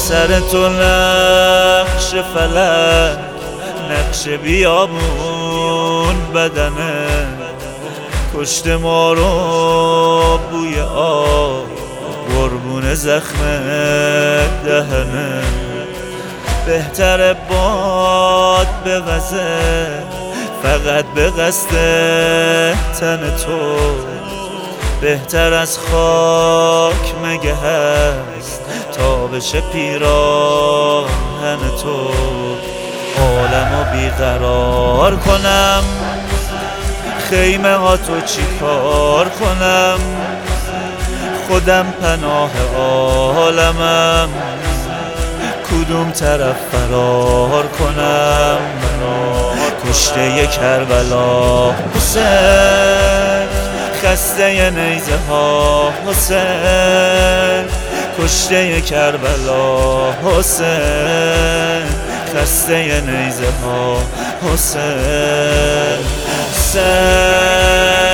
سر تو نقش فلک، نقش بیابون بدنه، کشته ما رو بوی آب، قربون زخم دهنه. بهتره باد بوزه فقط به قصد تن تو، بهتر از خاک مگه هست تا بشه پیراهن تو. عالمو بیقرار کنم، خیمه ها تو چی کار کنم، خودم پناه عالمم، کدوم طرف فرار کنم. کشته کربلا حسین، خسته نیزه ها حسین، کشته کربلا حسین، خسته نیزه ها حسین.